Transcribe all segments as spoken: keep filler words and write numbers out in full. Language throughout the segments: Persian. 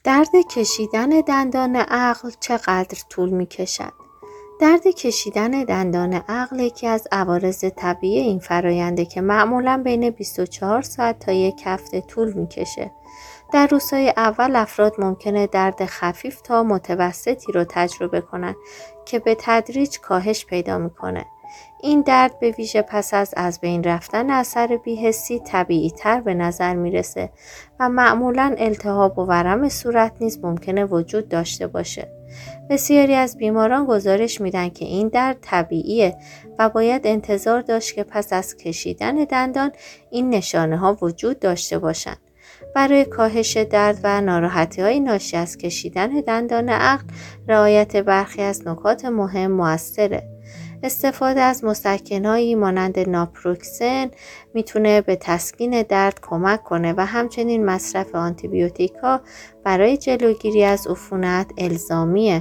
درد کشیدن دندان عقل چقدر طول می کشد؟ درد کشیدن دندان عقل یکی از عوارض طبیعی این فراینده که معمولاً بین بیست و چهار ساعت تا یک هفته طول می کشه. در روزهای اول افراد ممکنه درد خفیف تا متوسطی رو تجربه کنن که به تدریج کاهش پیدا میکنه. این درد به ویژه پس از از بین رفتن اثر بی‌حسی طبیعی تر به نظر میرسه و معمولاً التهاب و ورم صورت نیز ممکنه وجود داشته باشه. بسیاری از بیماران گزارش میدن که این درد طبیعیه و باید انتظار داشت که پس از کشیدن دندان این نشانه ها وجود داشته باشند. برای کاهش درد و ناراحتی‌های ناشی از کشیدن دندان عقل رعایت برخی از نکات مهم موثره. استفاده از مسکن‌هایی مانند ناپروکسن میتونه به تسکین درد کمک کنه و همچنین مصرف آنتیبیوتیک‌ها برای جلوگیری از عفونت الزامیه.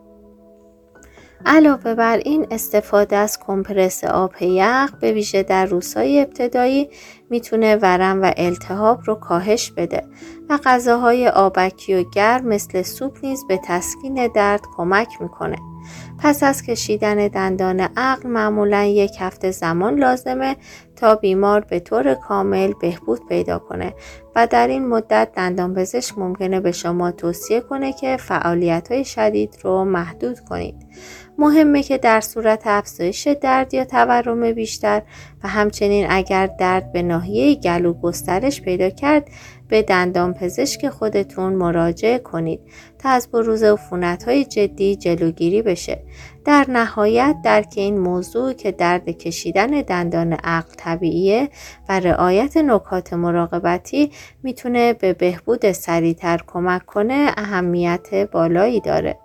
علاوه بر این استفاده از کمپرس آب یخ به ویژه در روزهای ابتدایی میتونه ورم و التهاب رو کاهش بده و غذاهای آبکی و گرم مثل سوپ نیز به تسکین درد کمک میکنه. پس از کشیدن دندان عقل معمولا یک هفته زمان لازمه تا بیمار به طور کامل بهبود پیدا کنه و در این مدت دندانپزشک ممکنه به شما توصیه کنه که فعالیت‌های شدید رو محدود کنید. مهمه که در صورت افزایش درد یا تورم بیشتر و همچنین اگر درد به ناحیه گلو گسترش پیدا کرد به دندانپزشک خودتون مراجعه کنید تا از بروز عفونت‌های جدی جلوگیری بشه. در نهایت درک این موضوع که درد کشیدن دندان عقل طبیعیه و رعایت نکات مراقبتی میتونه به بهبود سریعتر کمک کنه اهمیت بالایی داره.